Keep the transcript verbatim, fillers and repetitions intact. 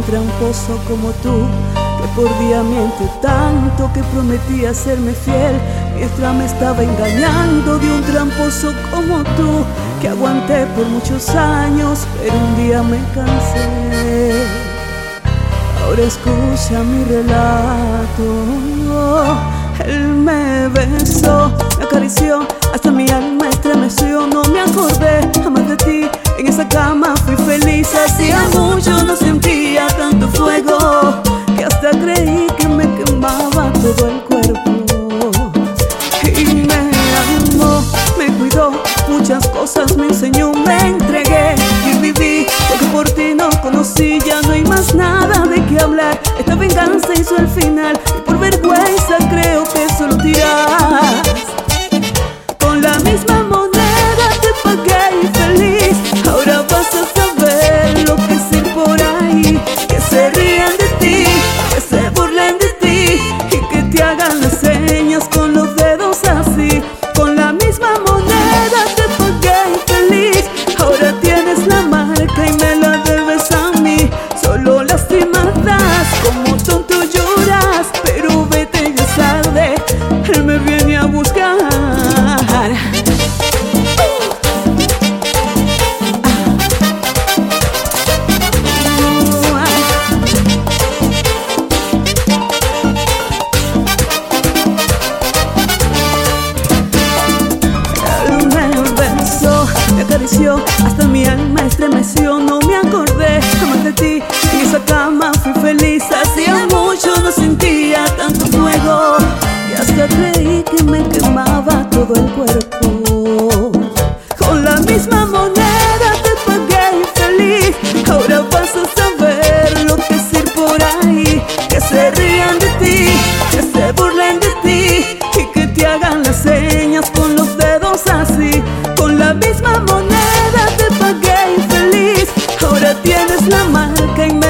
un tramposo como tú, que por día miente tanto, que prometía serme fiel mientras me estaba engañando. De un tramposo como tú, que aguanté por muchos años, pero un día me cansé. Ahora escucha mi relato. Él me besó, me acarició, hasta mi alma estremeció. No me acordé jamás de ti, en esa cama fui feliz. Hacía mucho no sentía tanto fuego, que hasta creí que me quemaba todo el cuerpo. Y me amó, me cuidó, muchas cosas me enseñó. Me entregué y viví lo que por ti no conocí. Ya no hay más nada de qué hablar, esta venganza hizo el final, y por vergüenza creo que solo tiras. Con la misma moneda te pagué infeliz. Ahora vas a saber lo que es ir por ahí, que se rían de ti, que se burlen de ti y que te hagan las señas con los dedos así. Con la misma moneda te pagué infeliz. Ahora tienes la marca y me la debes a mí. Solo lastimadas, como tonto lloras, pero vete, ya es tarde, él me viene a buscar. Me acarició, hasta mi alma estremeció. No me acordé jamás de ti, en esa cama fui feliz. Hacía mucho no sentía tanto fuego, que hasta creí que me quemaba todo el cuerpo. Con la misma moneda te pagué infeliz. Ahora vas a saber lo que es ir por ahí, que se rían de ti, que se burlen de ti y que te hagan las señas con los dedos así. Con la misma moneda te pagué infeliz. Ahora tienes la marca y